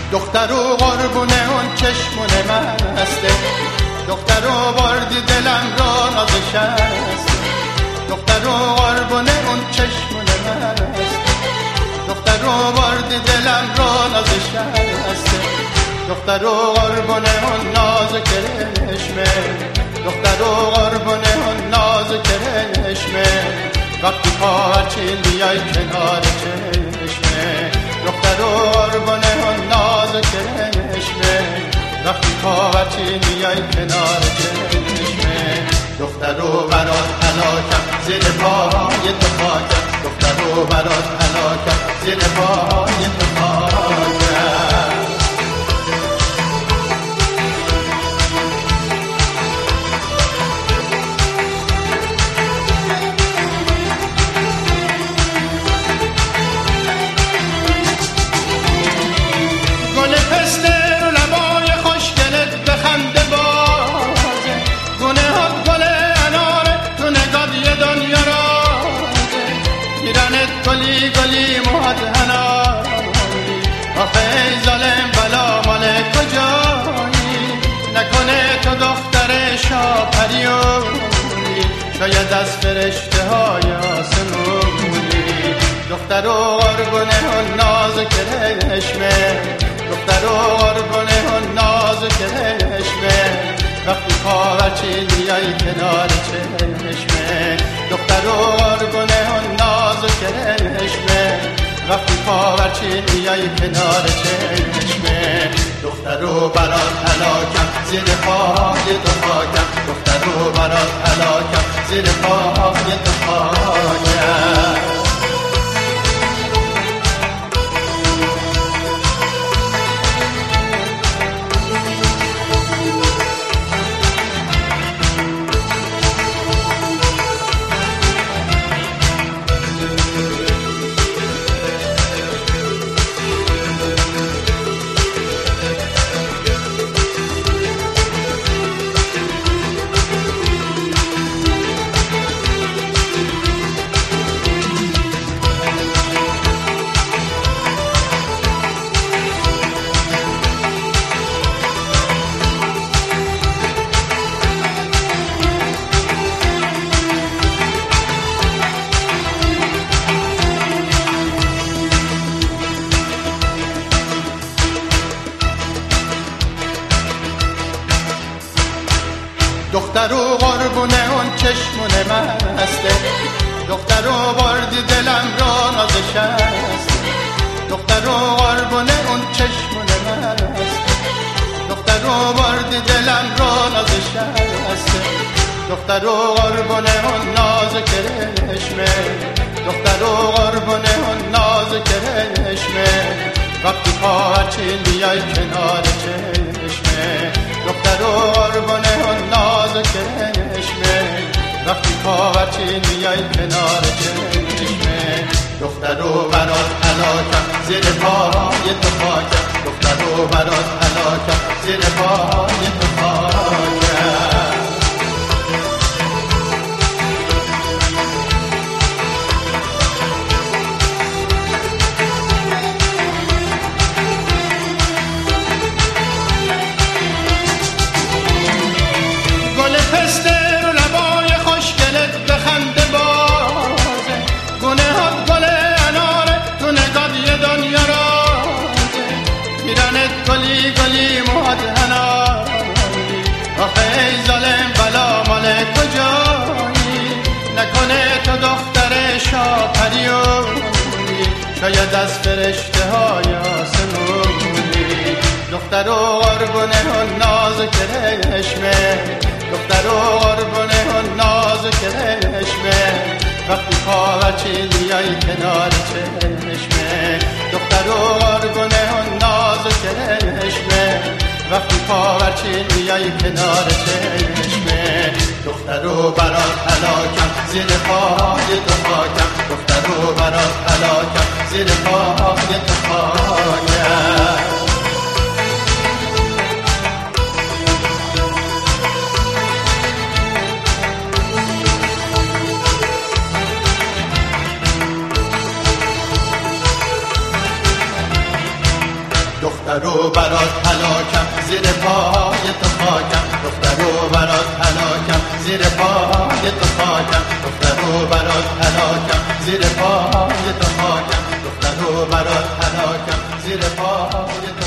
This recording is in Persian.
دخترو قربونه اون چشمون مسته، دخترو بردی دلم را نازش است. دخترو قربونه اون چشمون مسته، دخترو بردی دلم را نازش است. دخترو قربونه اون ناز کرشمه، دخترو قربونه اون ناز کرشمه. وقتی پاچی بیای کنار چشمه، دخترو قربونه اون ناز کرشمه. وقتی پاچی بیای کنار چشمه، دخترو برات هلاکم زیر پای تو خاکم. دخترو برات هلاکم زیر پای تو خاکم. گلی گلی مهدهنا آخه ای ظالم بلا مال کجایی؟ نکنه تو دختر شاپریونی، شاید از فرشته های آسمونی. دخترو قربونه اون ناز کرشمه، دخترو قربونه اون ناز کرشمه. وقتی پاورچی بیای کنار چشمه، دخترو قربونه اون ناز کرشمه. وقتی پاورچی بیای کنار چشمه، دخترو برات هلاکم زیر پای تو خاکم. دخترو برات هلاکم زیر پای تو خاکم. دخترو قربونه اون چشمون مسته، دخترو بردی دلم را نازش است. دخترو قربونه اون چشمون مسته، دخترو بردی دلم را نازش است. دخترو قربونه اون ناز کرشمه، دخترو قربونه اون ناز کرشمه. وقتی پاچی بیای کنار چشمه، دخترو قربونه اون ناز کرشمه. وقتی پاورچی بیای کنار چشمه، دخترو برات هلاکم زیر پای تو خاکم. دخترو برات هلاکم زیر پای تو خاکم. گلی گلی مهدهنا آخه ای ظالم بلا مال کجایی؟ نکنه تو دختر شاپریونی، شاید از فرشته های آسمونی. دخترو قربونه اون ناز کرشمه، دخترو قربونه اون ناز کرشمه. وقتی پاورچی بیای کنار چشمه، دخترو قربونه اون ناز کرشمه. وقتی پاورچی بیای کنار چشمه، دخترو برات هلاکم زیر پای تو خاکم. دخترو برات هلاکم زیر پای تو خاکم. دختر دخترو برات هلاکم زیر پای تو خاکم دخترو برات هلاکم زیر پای تو خاکم دخترو برات هلاکم زیر پای تو خاکم دخترو برات هلاکم زیر پای